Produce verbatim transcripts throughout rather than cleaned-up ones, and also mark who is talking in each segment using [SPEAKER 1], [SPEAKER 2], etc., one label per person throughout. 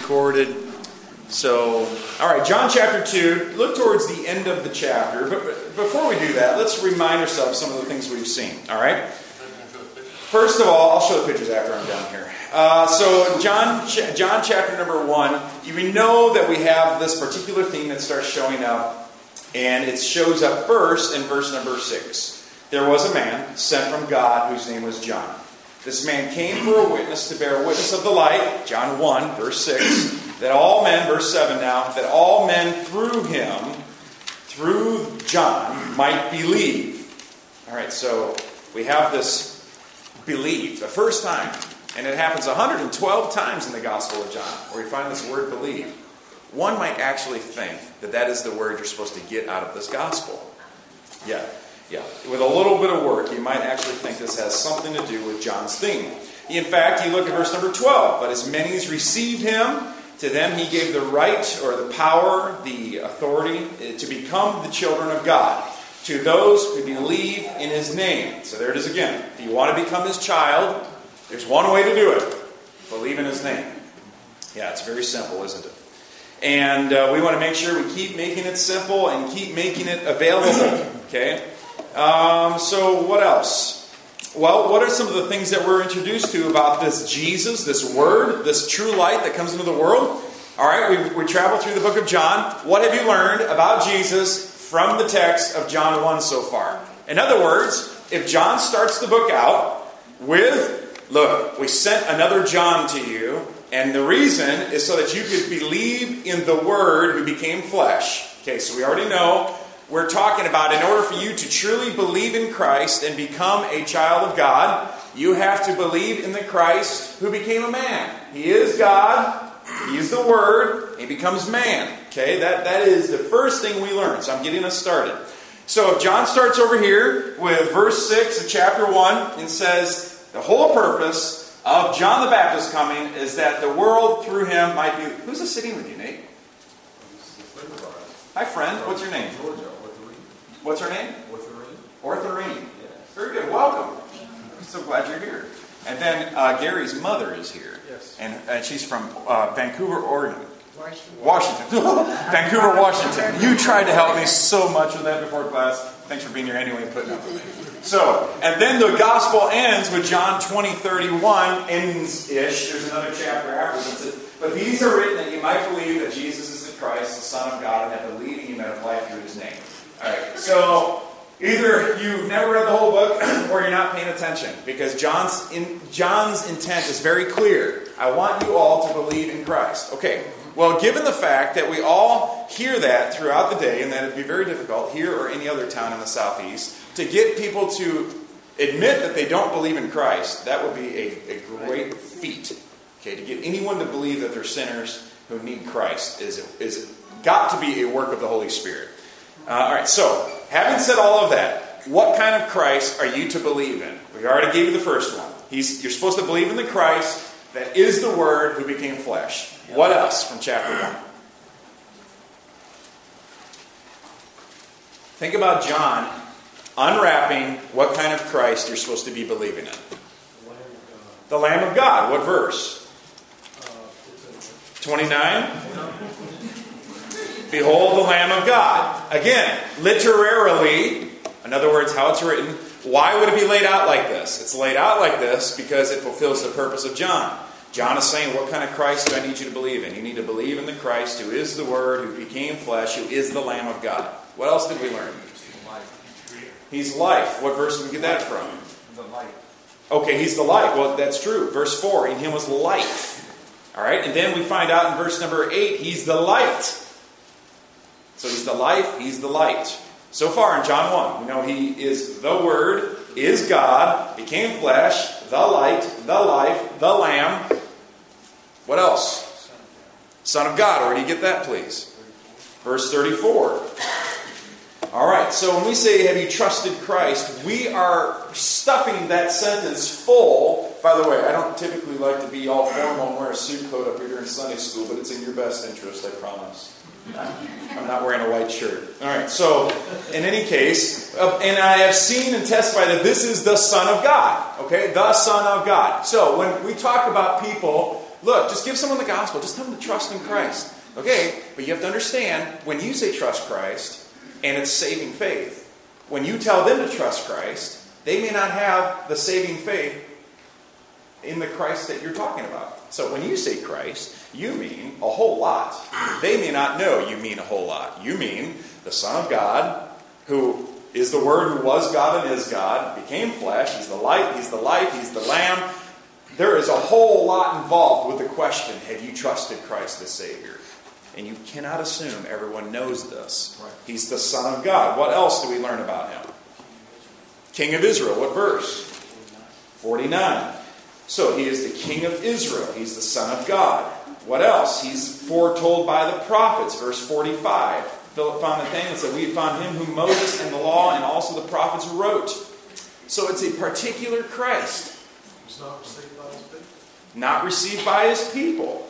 [SPEAKER 1] recorded. So, all right, John chapter two. Look towards the end of the chapter. But before we do that, let's remind ourselves some of the things we've seen. All right? First of all, I'll show the pictures after I'm down here. Uh, so, John, John chapter number one, you know that we have this particular theme that starts showing up, and it shows up first in verse number six. There was a man sent from God whose name was John. This man came for a witness to bear witness of the light, John one, verse six, that all men, verse seven now, that all men through him, through John, might believe. All right, so we have this believe, the first time, and it happens one hundred twelve times in the Gospel of John, where we find this word believe. One might actually think that that is the word you're supposed to get out of this Gospel. Yeah. Yeah, with a little bit of work, you might actually think this has something to do with John's theme. In fact, you look at verse number twelve. But as many as received him, to them he gave the right or the power, the authority to become the children of God. To those who believe in his name. So there it is again. If you want to become his child, there's one way to do it. Believe in his name. Yeah, it's very simple, isn't it? And uh, we want to make sure we keep making it simple and keep making it available. Okay? Um, so what else? Well, what are some of the things that we're introduced to about this Jesus, this Word, this true light that comes into the world? All right, we, we travel through the book of John. What have you learned about Jesus from the text of John one so far? In other words, if John starts the book out with, look, we sent another John to you, and the reason is so that you could believe in the Word who became flesh. Okay, so we already know we're talking about in order for you to truly believe in Christ and become a child of God, you have to believe in the Christ who became a man. He is God. He is the Word. He becomes man. Okay, that, that is the first thing we learn. So I'm getting us started. So if John starts over here with verse six of chapter one and says the whole purpose of John the Baptist coming is that the world through him might be... Who's this sitting with you, Nate? Hi, friend. What's your name?
[SPEAKER 2] Georgia.
[SPEAKER 1] What's her name?
[SPEAKER 2] Ortharine.
[SPEAKER 1] Ortharine.
[SPEAKER 2] Yes.
[SPEAKER 1] Very good. Welcome. I'm so glad you're here. And then uh, Gary's mother is here.
[SPEAKER 2] Yes.
[SPEAKER 1] And, and she's from uh, Vancouver, Oregon.
[SPEAKER 3] Washington.
[SPEAKER 1] Washington. Vancouver, Washington. You tried to help me so much with that before class. Thanks for being here anyway and putting up with me. So, and then the gospel ends with John twenty thirty-one, ends-ish. There's another chapter afterwards. But these are written that you might believe that Jesus is the Christ, the Son of God, and that believing you may have life through his name. Alright, so either you've never read the whole book or you're not paying attention, because John's in, John's intent is very clear. I want you all to believe in Christ. Okay, well, given the fact that we all hear that throughout the day, and that it'd be very difficult here or any other town in the southeast to get people to admit that they don't believe in Christ, that would be a, a great feat. Okay, to get anyone to believe that they're sinners who need Christ is is got to be a work of the Holy Spirit. Uh, all right, so, having said all of that, what kind of Christ are you to believe in? We already gave you the first one. He's, you're supposed to believe in the Christ that is the Word who became flesh. What else from chapter one? Think about John unwrapping what kind of Christ you're supposed to be believing in. The Lamb of God. What verse? twenty-nine? Behold the Lamb of God. Again, literarily, in other words, how it's written, why would it be laid out like this? It's laid out like this because it fulfills the purpose of John. John is saying, what kind of Christ do I need you to believe in? You need to believe in the Christ who is the Word, who became flesh, who is the Lamb of God. What else did we learn? He's life. What verse did we get that from?
[SPEAKER 2] The light.
[SPEAKER 1] Okay, he's the light. Well, that's true. Verse four, in him was life. All right, and then we find out in verse number eight, he's the light. So he's the life, he's the light. So far in John one, we know he is the Word, is God, became flesh, the light, the life, the Lamb. What else? Son of God. Where do you get that, please? Verse thirty-four. All right, so when we say, have you trusted Christ, we are stuffing that sentence full. By the way, I don't typically like to be all formal and wear a suit coat up here during Sunday school, but it's in your best interest, I promise. I'm not wearing a white shirt. All right, so in any case, uh, and I have seen and testified that this is the Son of God. Okay, the Son of God. So when we talk about people look, just give someone the gospel. Just tell them to trust in Christ. Okay, but you have to understand, when you say trust Christ, and it's saving faith, when you tell them to trust Christ, they may not have the saving faith in the Christ that you're talking about. So when you say Christ, you mean a whole lot. They may not know you mean a whole lot. You mean the Son of God, who is the Word, who was God and is God, became flesh. He's the light, He's the life, He's the Lamb. There is a whole lot involved with the question, have you trusted Christ as Savior? And you cannot assume everyone knows this. Right. He's the Son of God. What else do we learn about Him? King of Israel. What verse? forty-nine. So He is the King of Israel. He's the Son of God. What else? He's foretold by the prophets. Verse forty-five. Philip found Nathanael and said, we have found Him whom Moses and the law and also the prophets wrote. So it's a particular Christ.
[SPEAKER 2] He's not received by His people.
[SPEAKER 1] Not received by His people.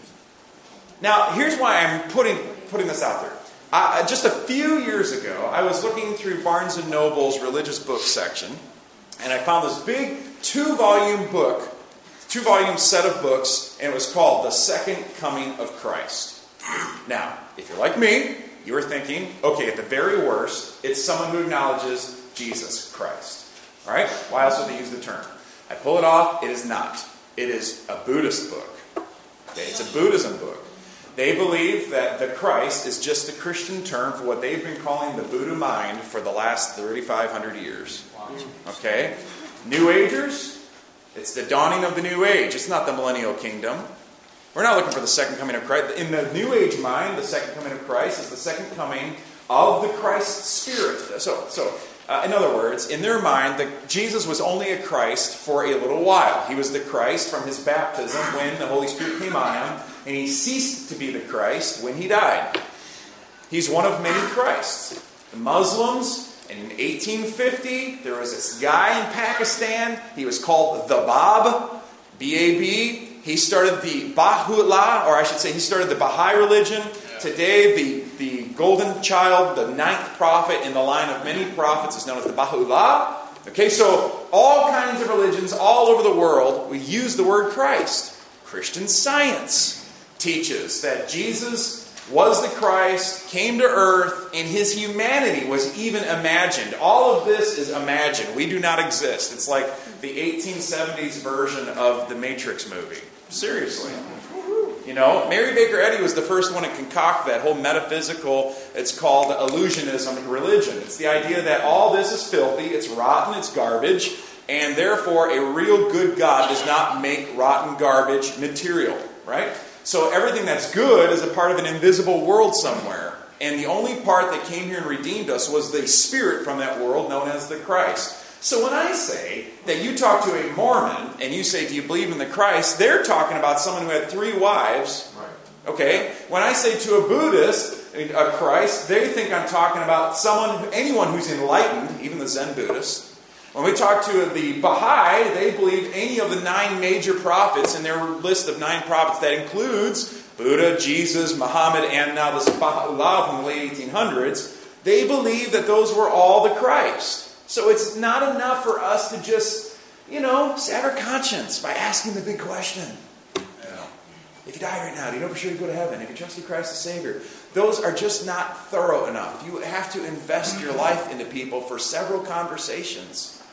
[SPEAKER 1] Now, here's why I'm putting putting this out there. Uh, just a few years ago, I was looking through Barnes and Noble's religious book section, and I found this big two-volume book, two-volume set of books, and it was called The Second Coming of Christ. Now, if you're like me, you were thinking, okay, at the very worst, it's someone who acknowledges Jesus Christ. All right? Why else would they use the term? I pull it off. It is not. It is a Buddhist book. Okay? It's a Buddhism book. They believe that the Christ is just a Christian term for what they've been calling the Buddha mind for the last thirty-five hundred years. Okay? New Agers, it's the dawning of the New Age. It's not the millennial kingdom. We're not looking for the second coming of Christ. In the New Age mind, the second coming of Christ is the second coming of the Christ Spirit. So, so uh, in other words, in their mind, the, Jesus was only a Christ for a little while. He was the Christ from His baptism when the Holy Spirit came on Him, and He ceased to be the Christ when He died. He's one of many Christs. The Muslims, in eighteen fifty, there was this guy in Pakistan. He was called the Bab, B A B. He started the Baha'u'llah, or I should say he started the Baha'i religion. Yeah. Today, the, the golden child, the ninth prophet in the line of many prophets is known as the Baha'u'llah. Okay, so all kinds of religions all over the world, we use the word Christ. Christian Science teaches that Jesus was the Christ, came to earth, and His humanity was even imagined. All of this is imagined. We do not exist. It's like the eighteen seventies version of the Matrix movie. Seriously. You know, Mary Baker Eddy was the first one to concoct that whole metaphysical, it's called illusionism religion. It's the idea that all this is filthy, it's rotten, it's garbage, and therefore a real good God does not make rotten garbage material, right? So everything that's good is a part of an invisible world somewhere. And the only part that came here and redeemed us was the Spirit from that world known as the Christ. So when I say that you talk to a Mormon and you say, do you believe in the Christ? They're talking about someone who had three wives. Okay? When I say to a Buddhist, a Christ, they think I'm talking about someone, anyone who's enlightened, even the Zen Buddhist. When we talk to the Baha'i, they believe any of the nine major prophets in their list of nine prophets. That includes Buddha, Jesus, Muhammad, and now this Baha'u'llah from the late eighteen hundreds. They believe that those were all the Christ. So it's not enough for us to just, you know, salve our conscience by asking the big question. You know, if you die right now, do you know for sure you go to heaven? If you trust in Christ as Savior. Those are just not thorough enough. You have to invest your life into people for several conversations.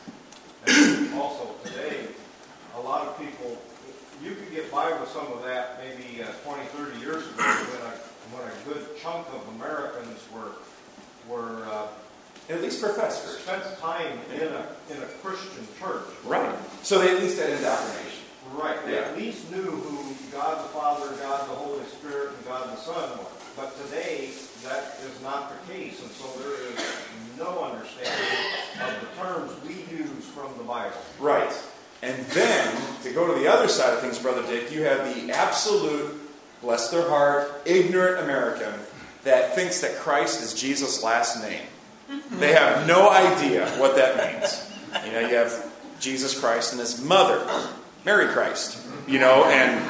[SPEAKER 3] And also today, a lot of people, you could get by with some of that maybe uh, twenty, thirty years ago when a, when a good chunk of Americans were were uh,
[SPEAKER 1] at least professors
[SPEAKER 3] spent time in a in a Christian church.
[SPEAKER 1] Right. So they at least had indoctrination.
[SPEAKER 3] Right. They
[SPEAKER 1] Yeah.
[SPEAKER 3] at least knew who God the Father, God the Holy Spirit, and God the Son were. But today, that is not the case, and so there is no understanding of the terms we use from the Bible.
[SPEAKER 1] Right. And then, to go to the other side of things, Brother Dick, you have the absolute, bless their heart, ignorant American that thinks that Christ is Jesus' last name. They have no idea what that means. You know, you have Jesus Christ and His mother, Mary Christ, you know, and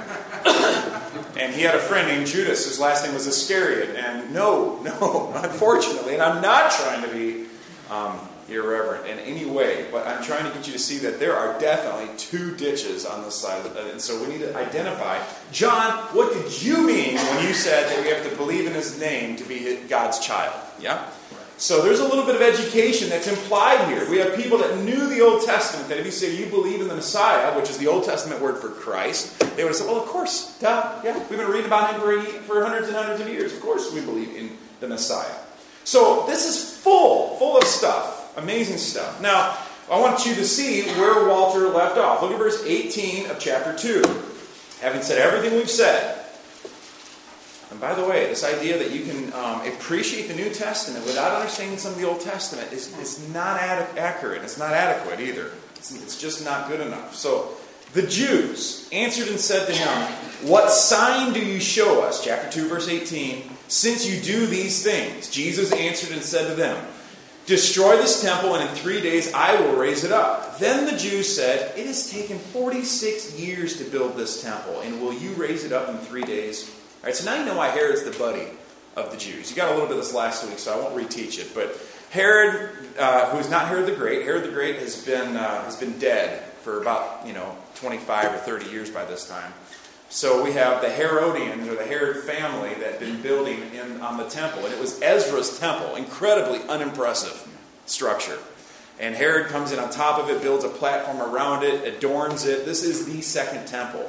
[SPEAKER 1] and he had a friend named Judas whose last name was Iscariot. And no, no, unfortunately, and I'm not trying to be, um, irreverent in any way, but I'm trying to get you to see that there are definitely two ditches on this side of it. And so we need to identify, John, what did you mean when you said that we have to believe in his name to be God's child? Yeah? So there's a little bit of education that's implied here. We have people that knew the Old Testament, that if you say you believe in the Messiah, which is the Old Testament word for Christ, they would have said, well, of course, duh, yeah, we've been reading about him for, for hundreds and hundreds of years. Of course we believe in the Messiah. So this is full, full of stuff. Amazing stuff. Now, I want you to see where Walter left off. Look at verse eighteen of chapter two. Having said everything we've said, and by the way, this idea that you can um, appreciate the New Testament without understanding some of the Old Testament is, is not ad- accurate. It's not adequate either. It's, it's just not good enough. So, the Jews answered and said to him, what sign do you show us? Chapter two, verse eighteen. Since you do these things. Jesus answered and said to them, destroy this temple, and in three days I will raise it up. Then the Jews said, it has taken forty-six years to build this temple, and will you raise it up in three days? All right, so now you know why Herod's the buddy of the Jews. You got a little bit of this last week, so I won't reteach it. But Herod, uh, who's not Herod the Great, Herod the Great has been uh, has been dead for about, you know, twenty-five or thirty years by this time. So we have the Herodians, or the Herod family, that had been building in on the temple. And it was Ezra's temple. Incredibly unimpressive structure. And Herod comes in on top of it, builds a platform around it, adorns it. This is the second temple.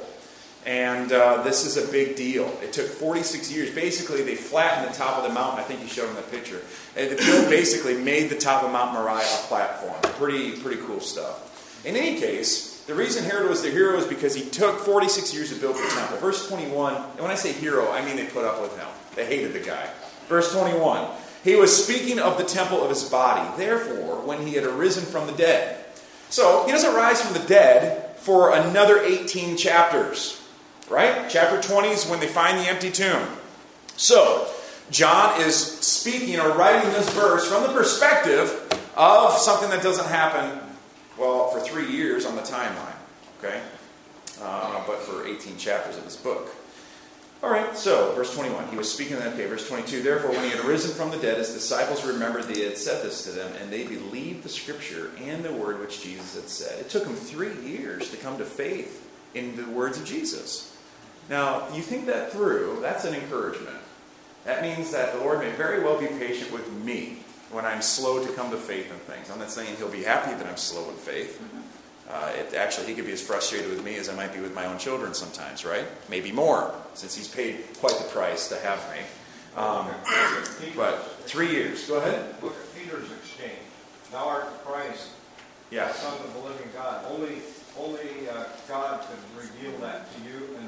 [SPEAKER 1] And uh, this is a big deal. It took forty-six years. Basically, they flattened the top of the mountain. I think you showed in the picture. And the build basically made the top of Mount Moriah a platform. Pretty, pretty cool stuff. In any case, the reason Herod was the hero is because he took forty-six years to build the temple. Verse twenty-one, and when I say hero, I mean they put up with him. They hated the guy. Verse twenty-one, he was speaking of the temple of his body. Therefore, when he had arisen from the dead. So, he doesn't rise from the dead for another eighteen chapters. Right? Chapter twenty is when they find the empty tomb. So, John is speaking or writing this verse from the perspective of something that doesn't happen, well, for three years on the timeline. Okay? Uh, but for eighteen chapters of this book. Alright, so, verse twenty-one. He was speaking, okay, verse twenty-two. Therefore, when he had arisen from the dead, his disciples remembered that he had said this to them, and they believed the scripture and the word which Jesus had said. It took them three years to come to faith in the words of Jesus. Now, you think that through, that's an encouragement. That means that the Lord may very well be patient with me when I'm slow to come to faith in things. I'm not saying he'll be happy that I'm slow in faith. Uh, it, actually, he could be as frustrated with me as I might be with my own children sometimes, right? Maybe more, since he's paid quite the price to have me. Um, but three years. Go ahead.
[SPEAKER 3] Look at Peter's exchange. Thou art the Christ,
[SPEAKER 1] yeah.
[SPEAKER 3] the Son of the living God. Only, only uh, God can reveal that to you. And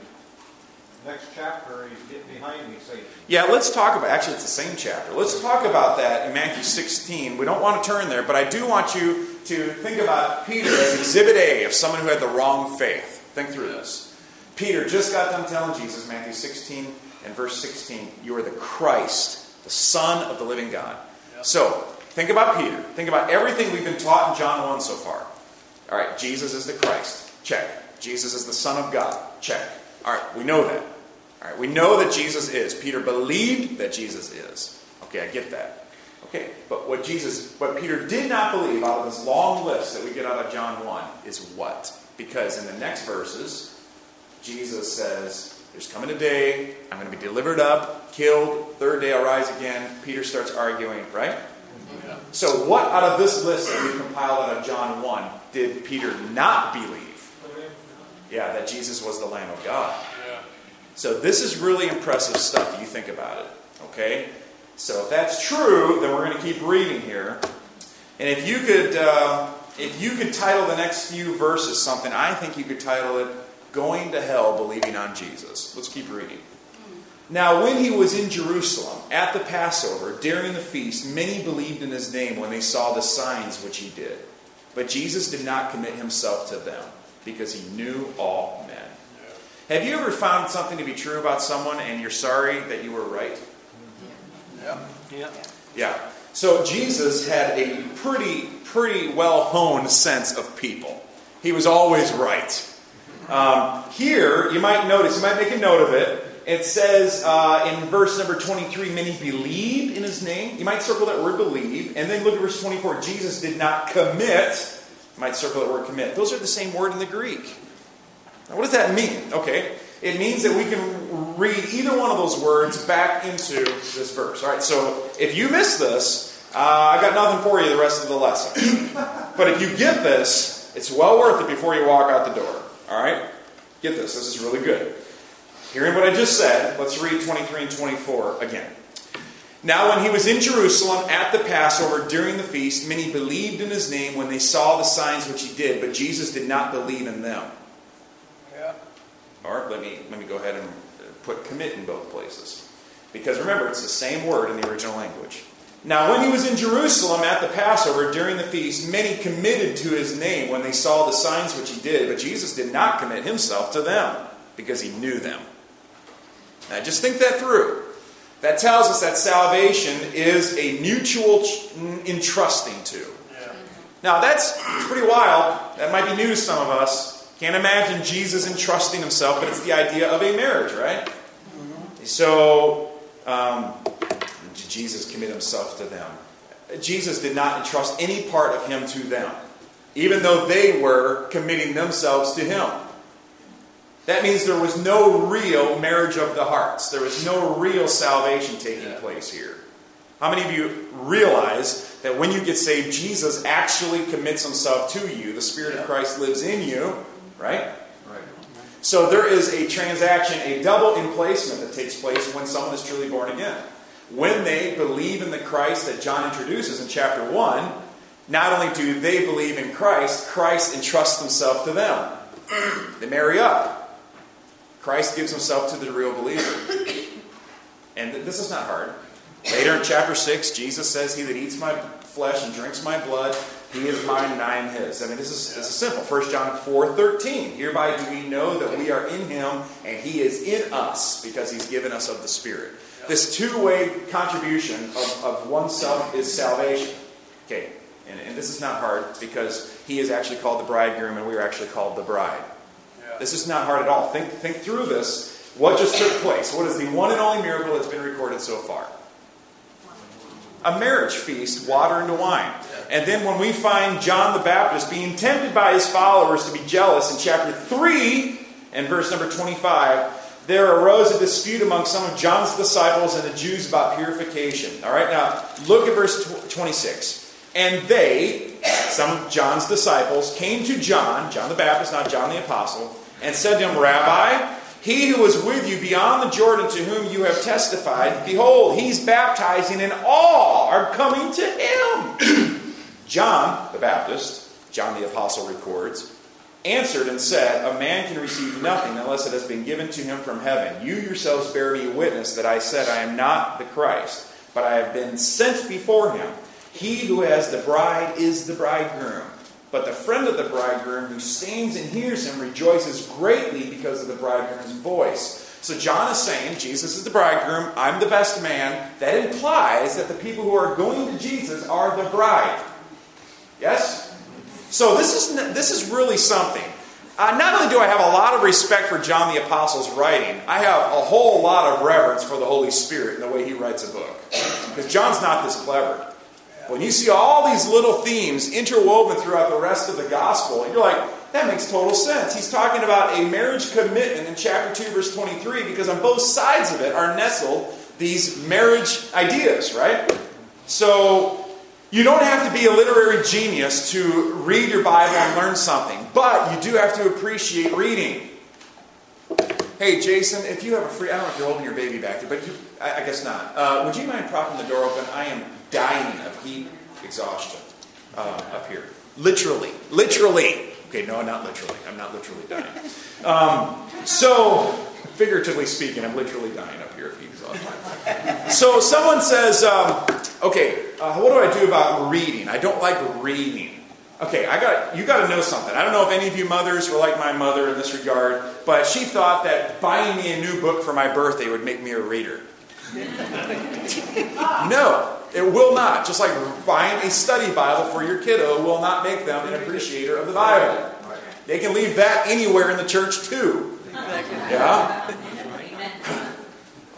[SPEAKER 3] next chapter, he's getting behind me, Satan.
[SPEAKER 1] Yeah, let's talk about, actually it's the same chapter. Let's talk about that in Matthew sixteen. We don't want to turn there, but I do want you to think about Peter as exhibit A of someone who had the wrong faith. Think through this. Peter just got done telling Jesus, Matthew sixteen and verse sixteen, you are the Christ, the Son of the living God. Yep. So, think about Peter. Think about everything we've been taught in John one so far. All right, Jesus is the Christ. Check. Jesus is the Son of God. Check. All right, we know that. All right, we know that Jesus is. Peter believed that Jesus is. Okay, I get that. Okay, but what Jesus, what Peter did not believe out of this long list that we get out of John one is what? Because in the next verses, Jesus says, there's coming a day, I'm going to be delivered up, killed, third day I'll rise again. Peter starts arguing, right? Yeah. So what out of this list that we compiled out of John one did Peter not believe? Yeah, that Jesus was the Lamb of God. Yeah. So this is really impressive stuff, you think about it. Okay? So if that's true, then we're going to keep reading here. And if you could uh, if you could title the next few verses something, I think you could title it, Going to Hell Believing on Jesus. Let's keep reading. Now when he was in Jerusalem at the Passover, during the feast, many believed in his name when they saw the signs which he did. But Jesus did not commit himself to them, because he knew all men. Yeah. Have you ever found something to be true about someone and you're sorry that you were right?
[SPEAKER 2] Yeah. Yeah.
[SPEAKER 1] Yeah. So Jesus had a pretty, pretty well-honed sense of people. He was always right. Um, here, you might notice, you might make a note of it. It says uh, in verse number twenty-three, many believed in his name. You might circle that word believe. And then look at verse twenty-four. Jesus did not commit. You might circle that word commit. Those are the same word in the Greek. Now, what does that mean? Okay. It means that we can read either one of those words back into this verse. All right. So if you miss this, uh, I got nothing for you the rest of the lesson. But if you get this, it's well worth it before you walk out the door. All right. Get this. This is really good. Hearing what I just said, let's read twenty-three and twenty-four again. Now when he was in Jerusalem at the Passover during the feast, many believed in his name when they saw the signs which he did, but Jesus did not believe in them. Yeah. All right, let me, let me go ahead and put commit in both places. Because remember, it's the same word in the original language. Now when he was in Jerusalem at the Passover during the feast, many committed to his name when they saw the signs which he did, but Jesus did not commit himself to them because he knew them. Now just think that through. That tells us that salvation is a mutual entrusting to. Yeah. Now that's pretty wild. That might be new to some of us. Can't imagine Jesus entrusting himself, but it's the idea of a marriage, right? Mm-hmm. So, um, did Jesus commit himself to them? Jesus did not entrust any part of him to them, even though they were committing themselves to him. That means there was no real marriage of the hearts. There was no real salvation taking yeah. place here. How many of you realize that when you get saved, Jesus actually commits himself to you? The Spirit yeah. of Christ lives in you, right? Right. So there is a transaction, a double emplacement that takes place when someone is truly born again. When they believe in the Christ that John introduces in chapter one, not only do they believe in Christ, Christ entrusts himself to them. They marry up. Christ gives himself to the real believer. And this is not hard. Later in chapter six, Jesus says, he that eats my flesh and drinks my blood, he is mine and I am his. I mean, this is, this is simple. First John four thirteen. Hereby do we know that we are in him and he is in us because he's given us of the Spirit. This two-way contribution of, of oneself is salvation. Okay, and, and this is not hard because he is actually called the bridegroom and we are actually called the bride. This is not hard at all. Think, think through this. What just took place? What is the one and only miracle that's been recorded so far? A marriage feast, water into wine. And then when we find John the Baptist being tempted by his followers to be jealous in chapter three and verse number twenty-five, there arose a dispute among some of John's disciples and the Jews about purification. All right, now look at verse twenty-six. And they, some of John's disciples, came to John, John the Baptist, not John the Apostle, and said to him, Rabbi, he who was with you beyond the Jordan to whom you have testified, behold, he's baptizing and all are coming to him. John the Baptist, John the Apostle records, answered and said, a man can receive nothing unless it has been given to him from heaven. You yourselves bear me witness that I said I am not the Christ, but I have been sent before him. He who has the bride is the bridegroom. But the friend of the bridegroom who stands and hears him rejoices greatly because of the bridegroom's voice. So John is saying, Jesus is the bridegroom, I'm the best man. That implies that the people who are going to Jesus are the bride. Yes? So this is, this is really something. Uh, not only do I have a lot of respect for John the Apostle's writing, I have a whole lot of reverence for the Holy Spirit and the way he writes a book. Because John's not this clever. When you see all these little themes interwoven throughout the rest of the gospel, you're like, that makes total sense. He's talking about a marriage commitment in chapter two, verse twenty-three, because on both sides of it are nestled these marriage ideas, right? So you don't have to be a literary genius to read your Bible and learn something, but you do have to appreciate reading. Hey, Jason, if you have a free... I don't know if you're holding your baby back there, but you, I, I guess not. Uh, would you mind propping the door open? I am dying of heat exhaustion uh, up here. Literally. Literally. Okay, no, not literally. I'm not literally dying. Um, so, figuratively speaking, I'm literally dying up here of heat exhaustion. So, someone says, um, okay, uh, what do I do about reading? I don't like reading. Okay, I got you got to know something. I don't know if any of you mothers were like my mother in this regard, but she thought that buying me a new book for my birthday would make me a reader. No, it will not. Just like buying a study Bible for your kiddo will not make them an appreciator of the Bible. They can leave that anywhere in the church too. Yeah?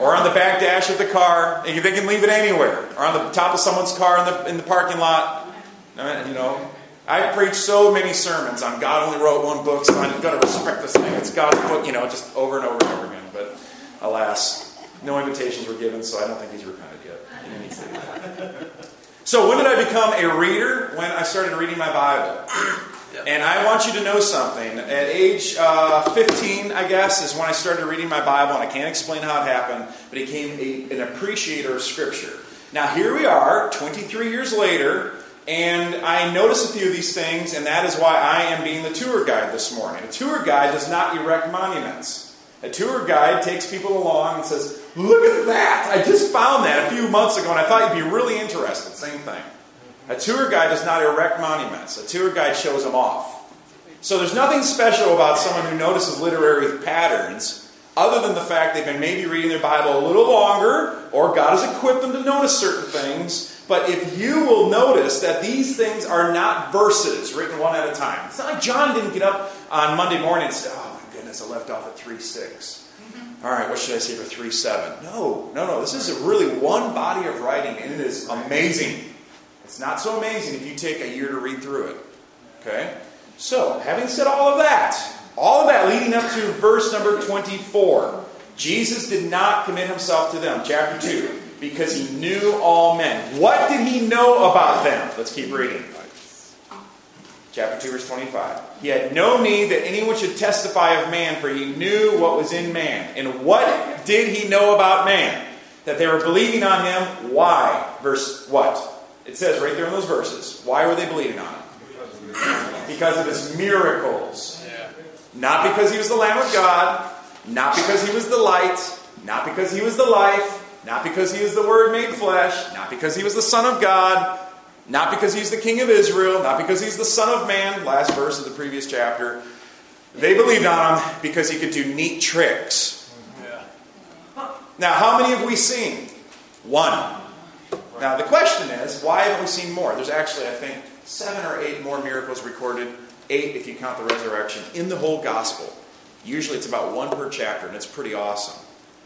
[SPEAKER 1] or on the back dash of the car. They can leave it anywhere, or on the top of someone's car in the in the parking lot. You know, I preached so many sermons on God only wrote one book, so I'm going to respect this thing. It's God's book, you know, just over and over and over again. But alas, no invitations were given, so I don't think he's repented yet. He needs to do that. So when did I become a reader? When I started reading my Bible. And I want you to know something. At age uh, fifteen, I guess, is when I started reading my Bible, and I can't explain how it happened, but I became a, an appreciator of Scripture. Now here we are, twenty-three years later, and I notice a few of these things, and that is why I am being the tour guide this morning. A tour guide does not erect monuments. A tour guide takes people along and says, look at that! I just found that a few months ago, and I thought you'd be really interested. Same thing. A tour guide does not erect monuments. A tour guide shows them off. So there's nothing special about someone who notices literary patterns other than the fact they've been maybe reading their Bible a little longer, or God has equipped them to notice certain things. But if you will notice that these things are not verses written one at a time. It's not like John didn't get up on Monday morning and say, oh my goodness, I left off at three six. All right, what should I say for three seven? No, no, no. This is a really one body of writing, and it is amazing. It's not so amazing if you take a year to read through it. Okay? So, having said all of that, all of that leading up to verse number twenty-four, Jesus did not commit himself to them, chapter two, because he knew all men. What did he know about them? Let's keep reading. Chapter two, verse twenty-five. He had no need that anyone should testify of man, for he knew what was in man. And what did he know about man? That they were believing on him. Why? Verse what? It says right there in those verses. Why were they believing on him? Because of his miracles. Not because he was the Lamb of God. Not because he was the light. Not because he was the life. Not because he was the Word made flesh. Not because he was the Son of God. Not because he's the King of Israel. Not because he's the Son of Man. Last verse of the previous chapter. They believed on him because he could do neat tricks. Now, how many have we seen? One. Now, the question is, why haven't we seen more? There's actually, I think, seven or eight more miracles recorded. Eight, if you count the resurrection, in the whole gospel. Usually it's about one per chapter, and it's pretty awesome.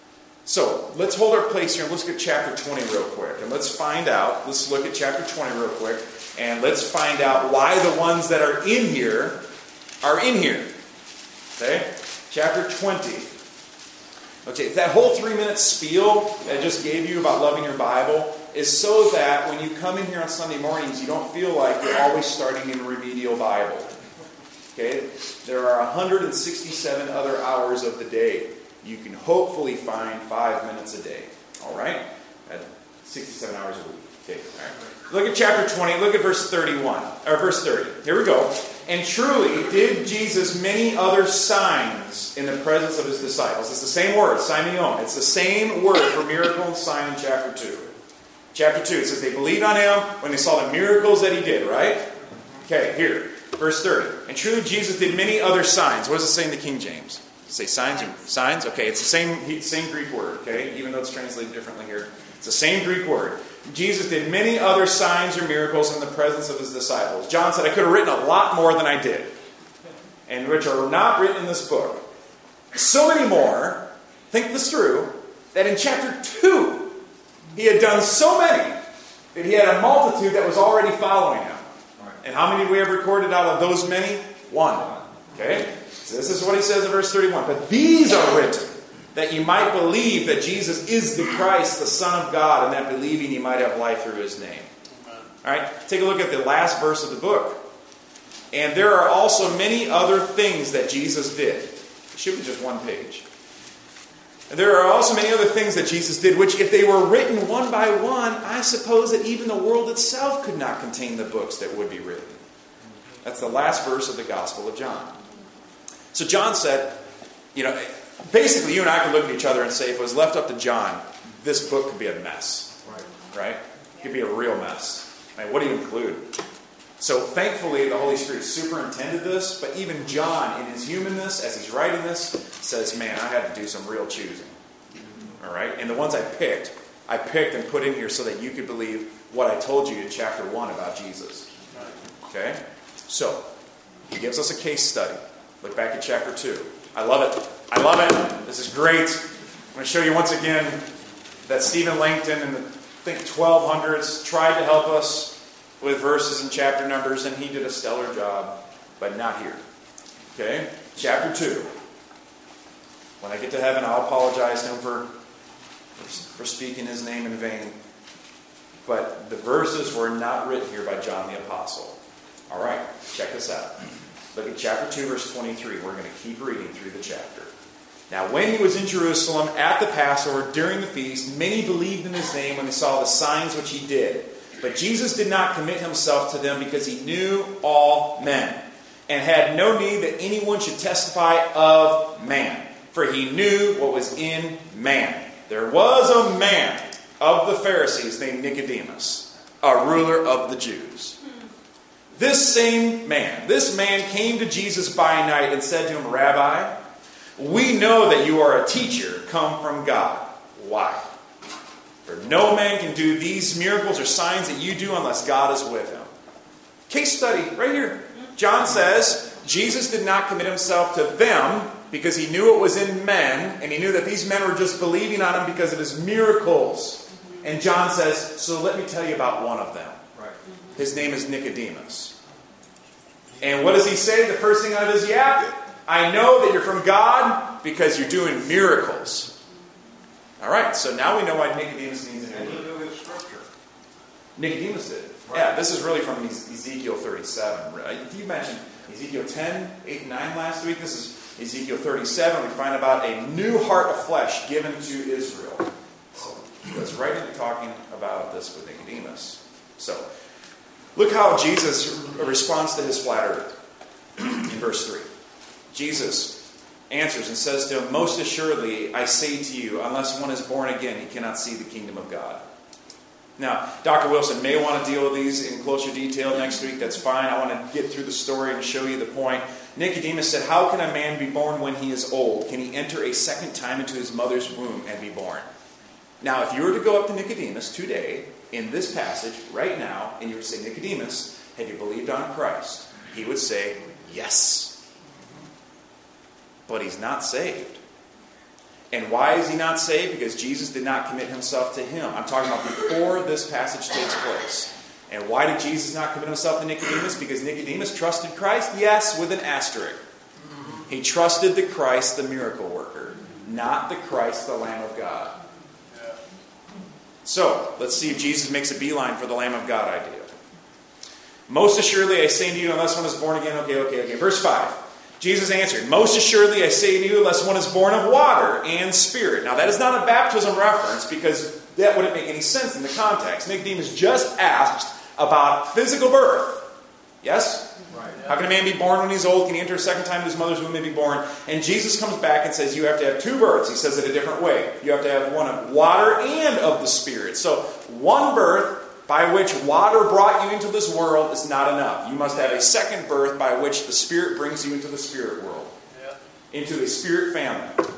[SPEAKER 1] So, let's hold our place here, and let's look at chapter twenty real quick. And let's find out, let's look at chapter twenty real quick, and let's find out why the ones that are in here are in here. Okay? Chapter twenty. Okay, that whole three-minute spiel that I just gave you about loving your Bible is so that when you come in here on Sunday mornings, you don't feel like you're always starting in remedial Bible. Okay? There are one hundred sixty-seven other hours of the day. You can hopefully find five minutes a day. All right? At sixty-seven hours a week. Okay. All right. Look at chapter twenty. Look at verse thirty-one. Or verse thirty. Here we go. And truly did Jesus many other signs in the presence of his disciples. It's the same word, Simeon. It's the same word for miracle and sign in chapter two. Chapter two, it says they believed on him when they saw the miracles that he did, right? Okay, here, verse thirty. And truly Jesus did many other signs. What does it say in the King James? Does it say signs or signs? Okay, it's the same, same Greek word, okay? Even though it's translated differently here. It's the same Greek word. Jesus did many other signs or miracles in the presence of his disciples. John said, I could have written a lot more than I did, and which are not written in this book. So many more, think this through, that in chapter two, he had done so many that he had a multitude that was already following him. And how many do we have recorded out of those many? One. Okay? So this is what he says in verse thirty-one. But these are written that you might believe that Jesus is the Christ, the Son of God, and that believing you might have life through his name. All right? Take a look at the last verse of the book. And there are also many other things that Jesus did. It should be just one page. And there are also many other things that Jesus did, which if they were written one by one, I suppose that even the world itself could not contain the books that would be written. That's the last verse of the Gospel of John. So John said, you know, basically you and I could look at each other and say, if it was left up to John, this book could be a mess. Right? Right? It could be a real mess. I mean, what do you include? So thankfully, the Holy Spirit superintended this, but even John, in his humanness, as he's writing this, says, man, I had to do some real choosing. All right? And the ones I picked, I picked and put in here so that you could believe what I told you in chapter one about Jesus. Okay? So, he gives us a case study. Look back at chapter two. I love it. I love it. This is great. going to show you once again that Stephen Langton in the, I think, twelve hundreds tried to help us with verses and chapter numbers, and he did a stellar job, but not here. Okay? Chapter two. When I get to heaven, I'll apologize to him for, for speaking his name in vain. But the verses were not written here by John the Apostle. All right, check this out. Look at chapter two, verse twenty-three. We're going to keep reading through the chapter. Now, when he was in Jerusalem at the Passover during the feast, many believed in his name when they saw the signs which he did. But Jesus did not commit himself to them because he knew all men, and had no need that anyone should testify of man, for he knew what was in man. There was a man of the Pharisees named Nicodemus, a ruler of the Jews. This same man, this man came to Jesus by night and said to him, Rabbi, we know that you are a teacher come from God. Why? For no man can do these miracles or signs that you do unless God is with him. Case study right here. John says Jesus did not commit himself to them because he knew it was in men, and he knew that these men were just believing on him because of his miracles. And John says, so let me tell you about one of them.
[SPEAKER 3] Right.
[SPEAKER 1] His name is Nicodemus. And what does he say? The first thing out of his yap? I know that you're from God because you're doing miracles. All right, so now we know why Nicodemus needs an
[SPEAKER 3] And he
[SPEAKER 1] word.
[SPEAKER 3] knew his scripture.
[SPEAKER 1] Nicodemus did.
[SPEAKER 3] Right.
[SPEAKER 1] Yeah, this is really from Ezekiel thirty-seven. You mentioned Ezekiel ten, eight, and nine last week. This is Ezekiel thirty-seven. We find about a new heart of flesh given to Israel. So he goes right into talking about this with Nicodemus. So, look how Jesus responds to his flatterer in verse three. Jesus answers and says to him, most assuredly, I say to you, unless one is born again, he cannot see the kingdom of God. Now, Doctor Wilson may want to deal with these in closer detail next week. That's fine. I want to get through the story and show you the point. Nicodemus said, how can a man be born when he is old? Can he enter a second time into his mother's womb and be born? Now, if you were to go up to Nicodemus today, in this passage, right now, and you would say, Nicodemus, have you believed on Christ? He would say, yes. But he's not saved. And why is he not saved? Because Jesus did not commit himself to him. I'm talking about before this passage takes place. And why did Jesus not commit himself to Nicodemus? Because Nicodemus trusted Christ? Yes, with an asterisk. He trusted the Christ, the miracle worker, not the Christ, the Lamb of God. So, let's see if Jesus makes a beeline for the Lamb of God idea. Most assuredly, I say to you, unless one is born again. Okay, okay, okay. Verse five. Jesus answered, most assuredly, I say to you, unless one is born of water and spirit. Now, that is not a baptism reference because that wouldn't make any sense in the context. Nicodemus just asked about physical birth. Yes?
[SPEAKER 3] Right.
[SPEAKER 1] How can a man be born when he's old? Can he enter a second time in his mother's womb and be born? And Jesus comes back and says, you have to have two births. He says it a different way. You have to have one of water and of the Spirit. So, one birth by which water brought you into this world is not enough. You must have a second birth by which the Spirit brings you into the spirit world. Yeah. Into the spirit family.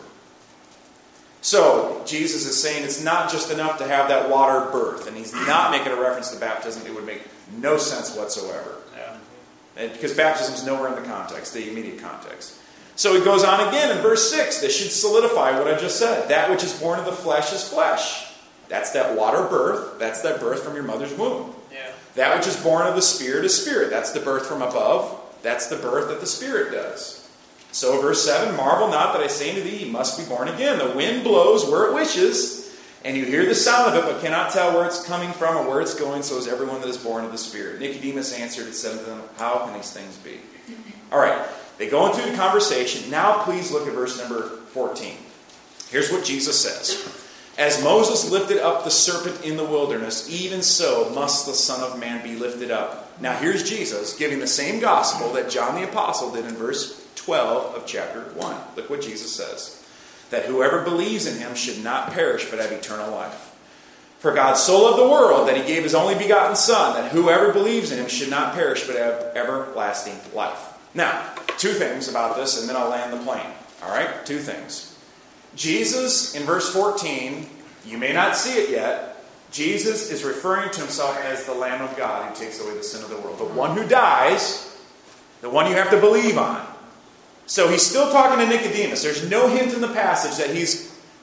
[SPEAKER 1] So, Jesus is saying it's not just enough to have that water birth. And he's not making a reference to baptism. It would make no sense whatsoever. Yeah. And because baptism is nowhere in the context, the immediate context. So he goes on again in verse six. This should solidify what I just said. That which is born of the flesh is flesh. That's that water birth. That's that birth from your mother's womb. Yeah. That which is born of the Spirit is spirit. That's the birth from above. That's the birth that the Spirit does. So verse seven, marvel not that I say to thee, you must be born again. The wind blows where it wishes, and you hear the sound of it, but cannot tell where it's coming from or where it's going. So is everyone that is born of the Spirit. Nicodemus answered and said to them, how can these things be? All right, they go into the conversation. Now please look at verse number fourteen. Here's what Jesus says. As Moses lifted up the serpent in the wilderness, even so must the Son of Man be lifted up. Now here's Jesus giving the same gospel that John the Apostle did in verse twelve of chapter one. Look what Jesus says. That whoever believes in him should not perish but have eternal life. For God so loved the world that he gave his only begotten Son, that whoever believes in him should not perish but have everlasting life. Now, two things about this and then I'll land the plane. Alright, two things. Jesus, in verse fourteen, you may not see it yet, Jesus is referring to himself as the Lamb of God who takes away the sin of the world. The one who dies, the one you have to believe on. So he's still talking to Nicodemus. There's no hint in the passage that he's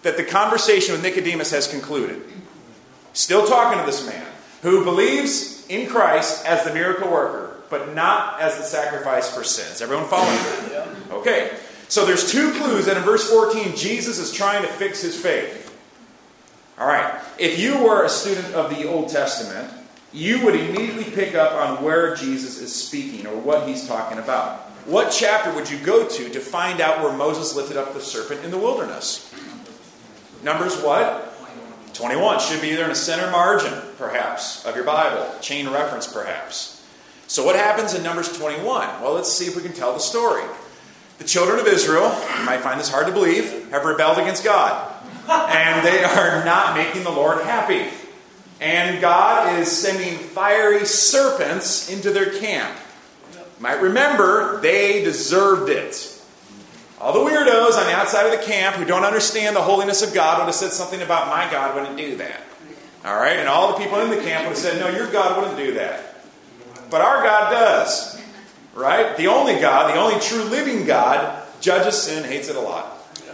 [SPEAKER 1] that the conversation with Nicodemus has concluded. Still talking to this man who believes in Christ as the miracle worker, but not as the sacrifice for sins. Everyone following that?
[SPEAKER 2] Yeah.
[SPEAKER 1] Okay. So there's two clues that in verse fourteen, Jesus is trying to fix his faith. All right. If you were a student of the Old Testament, you would immediately pick up on where Jesus is speaking or what he's talking about. What chapter would you go to to find out where Moses lifted up the serpent in the wilderness? Numbers what? twenty-one. Should be either in a center margin, perhaps, of your Bible. Chain reference, perhaps. So what happens in Numbers twenty-one? Well, let's see if we can tell the story. The children of Israel, you might find this hard to believe, have rebelled against God. And they are not making the Lord happy. And God is sending fiery serpents into their camp. You might remember, they deserved it. All the weirdos on the outside of the camp who don't understand the holiness of God would have said something about my God wouldn't do that. All right? And all the people in the camp would have said, no, your God wouldn't do that. But our God does. Right? The only God, the only true living God, judges sin, hates it a lot.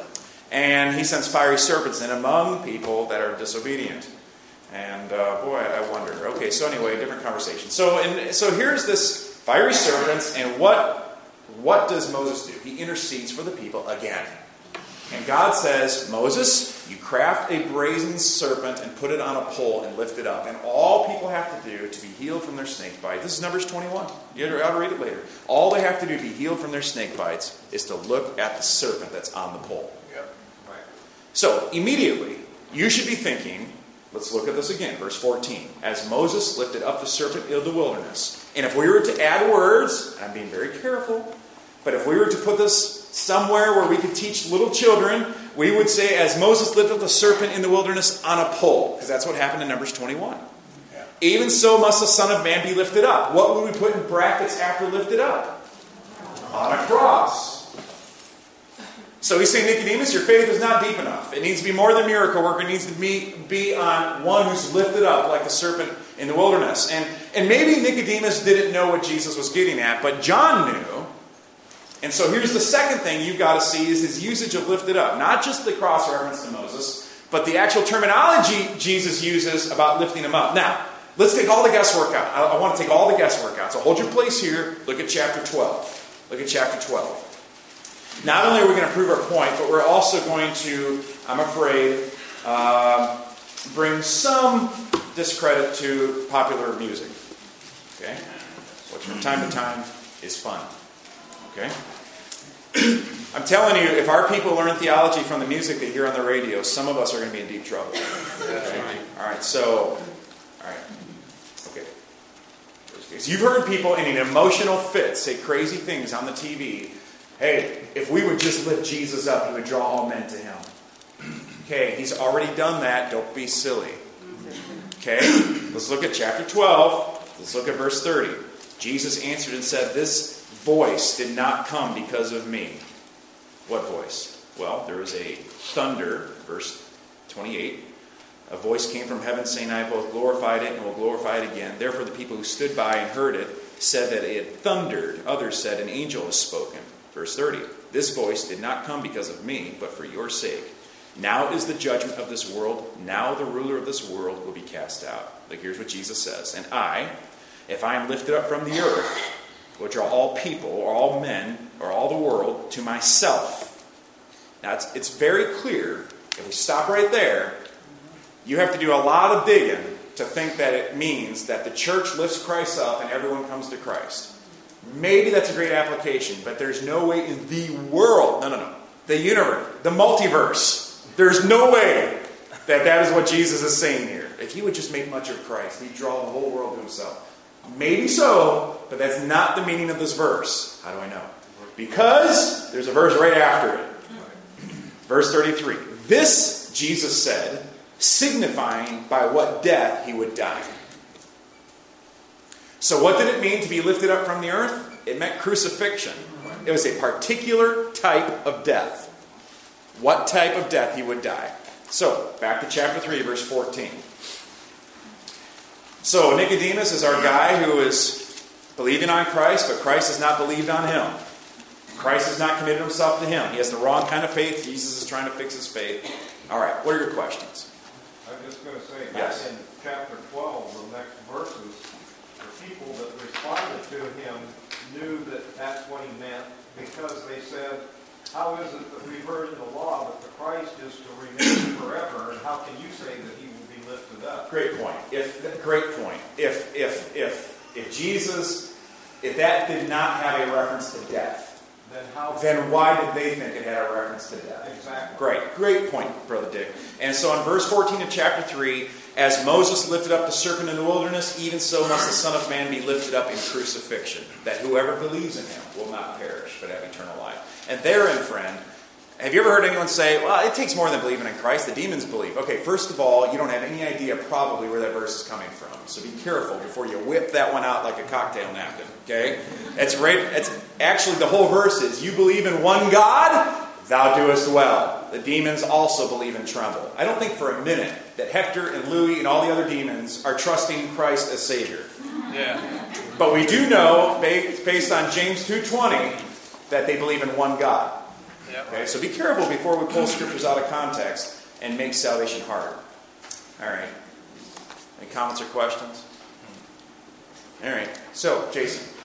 [SPEAKER 1] And he sends fiery serpents in among people that are disobedient. And uh, boy, I wonder. Okay, so anyway, different conversation. So and so here's this fiery serpents, and what what does Moses do? He intercedes for the people again. And God says, Moses, you craft a brazen serpent and put it on a pole and lift it up. And all people have to do to be healed from their snake bite. This is Numbers twenty-one. I'll read it later. All they have to do to be healed from their snake bites is to look at the serpent that's on the pole.
[SPEAKER 3] Yep. Right.
[SPEAKER 1] So, immediately, you should be thinking, let's look at this again, verse fourteen. As Moses lifted up the serpent in the wilderness. And if we were to add words, I'm being very careful, but if we were to put this somewhere where we could teach little children, we would say, as Moses lifted up the serpent in the wilderness on a pole. Because that's what happened in Numbers twenty-one. Yeah. Even so must the Son of Man be lifted up. What would we put in brackets after lifted up? On a cross. So he's saying, Nicodemus, your faith is not deep enough. It needs to be more than miracle work. It needs to be, be on one who's lifted up like the serpent in the wilderness. And, and maybe Nicodemus didn't know what Jesus was getting at, but John knew. And so here's the second thing you've got to see is his usage of lifted up. Not just the cross reference to Moses, but the actual terminology Jesus uses about lifting him up. Now, let's take all the guesswork out. I, I want to take all the guesswork out. So hold your place here. Look at chapter twelve. Look at chapter twelve. Not only are we going to prove our point, but we're also going to, I'm afraid, uh, bring some discredit to popular music. Okay? Which from time to time is fun. Okay? I'm telling you, if our people learn theology from the music they hear on the radio, some of us are going to be in deep trouble. Okay? All right, so, all right. Okay. So you've heard people in an emotional fit say crazy things on the T V. Hey, if we would just lift Jesus up, he would draw all men to him. Okay, he's already done that. Don't be silly. Okay, let's look at chapter twelve. Let's look at verse thirty. Jesus answered and said, this voice did not come because of me. What voice? Well, there was a thunder, verse twenty-eight. A voice came from heaven saying, I both glorified it and will glorify it again. Therefore the people who stood by and heard it said that it had thundered. Others said, an angel has spoken. Verse thirty. This voice did not come because of me, but for your sake. Now is the judgment of this world. Now the ruler of this world will be cast out. Like here's what Jesus says. And I, if I am lifted up from the earth, which are all people, or all men, or all the world, to myself. Now it's, it's very clear, if we stop right there, you have to do a lot of digging to think that it means that the church lifts Christ up and everyone comes to Christ. Maybe that's a great application, but there's no way in the world, no, no, no, the universe, the multiverse, there's no way that that is what Jesus is saying here. If he would just make much of Christ, he'd draw the whole world to himself. Maybe so, but that's not the meaning of this verse. How do I know? Because there's a verse right after it. Verse thirty-three. This, Jesus said, signifying by what death he would die. So what did it mean to be lifted up from the earth? It meant crucifixion. It was a particular type of death. What type of death he would die. So, back to chapter three, verse fourteen. So, Nicodemus is our guy who is believing on Christ, but Christ has not believed on him. Christ has not committed himself to him. He has the wrong kind of faith. Jesus is trying to fix his faith. All right, what are your questions?
[SPEAKER 3] I'm just going to say, back
[SPEAKER 1] Yes.
[SPEAKER 3] in chapter twelve, the next verses, the people that responded to him knew that that's what he meant, because they said, how is it that we've heard in the law that the Christ is to remain forever, and how can you say that he will be lifted up?
[SPEAKER 1] Great point. If great point. If if if if Jesus, if that did not have a reference to death,
[SPEAKER 3] Then how?
[SPEAKER 1] then why did they think it had a reference to death?
[SPEAKER 3] Exactly.
[SPEAKER 1] Great, great point, Brother Dick. And so in verse fourteen of chapter three, as Moses lifted up the serpent in the wilderness, even so must the Son of Man be lifted up in crucifixion, that whoever believes in him will not perish, but have eternal life. And therein, friend, have you ever heard anyone say, well, it takes more than believing in Christ, the demons believe. Okay, first of all, you don't have any idea probably where that verse is coming from. So be careful before you whip that one out like a cocktail napkin, okay? It's right, it's actually the whole verse is, you believe in one God, thou doest well. The demons also believe and tremble. I don't think for a minute that Hector and Louis and all the other demons are trusting Christ as Savior.
[SPEAKER 2] Yeah.
[SPEAKER 1] But we do know, based on James two twenty, that they believe in one God. Okay, so be careful before we pull scriptures out of context and make salvation harder. All right. Any comments or questions? All right. So, Jason.